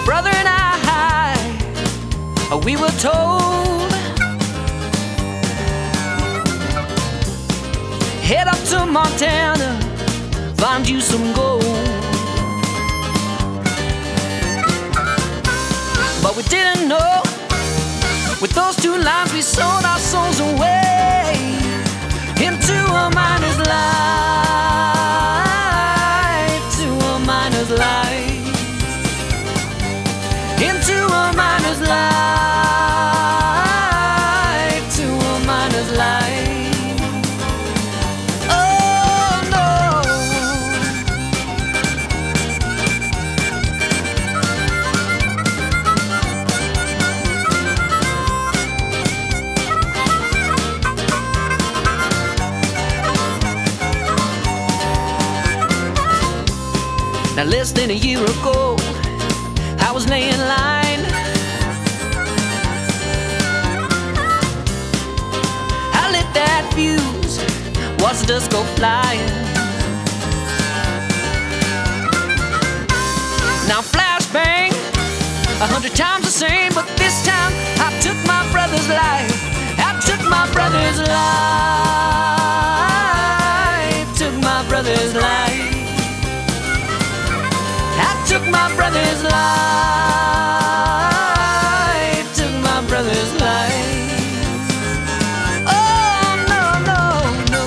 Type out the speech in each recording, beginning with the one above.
brother and I, we were told, head up to Montana, find you some gold. But we didn't know, with those two lines we sold our souls away into a miner's life, to a miner's life, into a miner's life, to a miner's life. Oh no. Now less than a year ago, I was laying line. I lit that fuse, watched the dust go flying. Now flashbang, 100 times the same, but this time I took my brother's life. I took my brother's life, took my brother's life. I took my brother's life, took my brother's life. Oh no, no, no.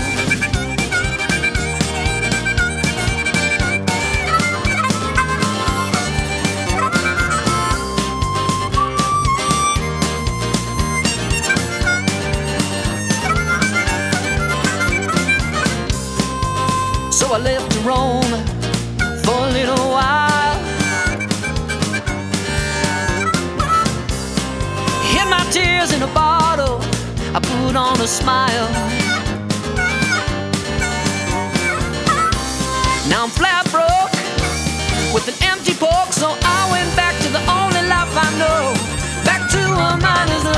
So I left to roam for a little while. Hid my tears in a bottle, I put on a smile. Now I'm flat broke with an empty poke, so I went back to the only life I know, back to a miner's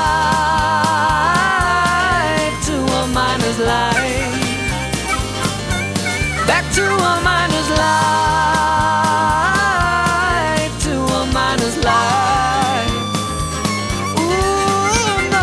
life, to a miner's life, back to a miner's life, to a miner's life. Ooh, no.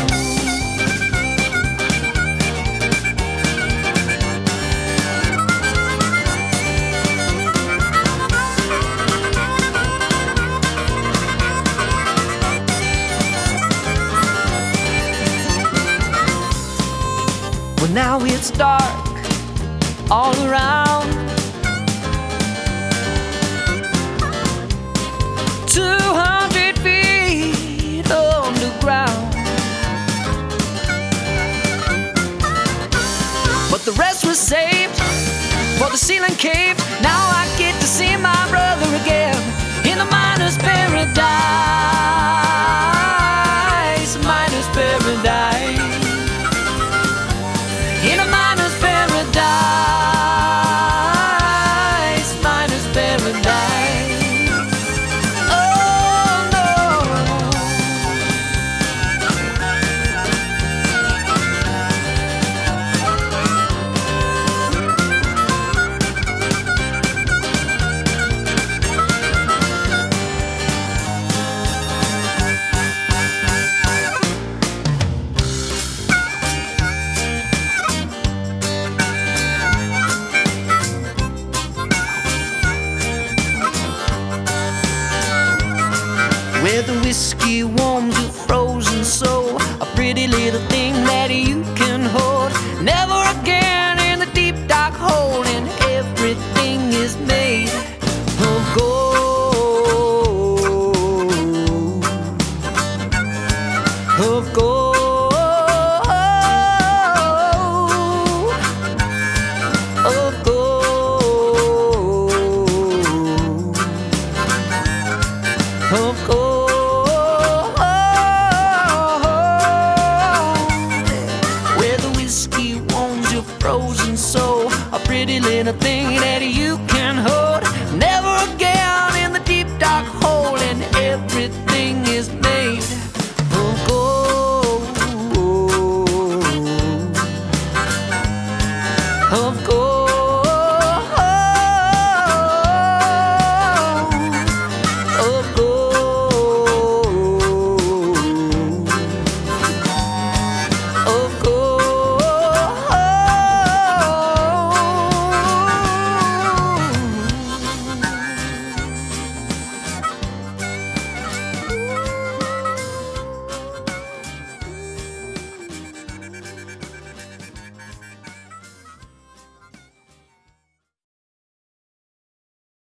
Well, now it's dark all around. 200 feet underground. But the rest was saved for the ceiling cave. Now I get to see my brother again in a miner's paradise, miner's paradise, in a miner's paradise, miner's paradise. Oh no. Where the whiskey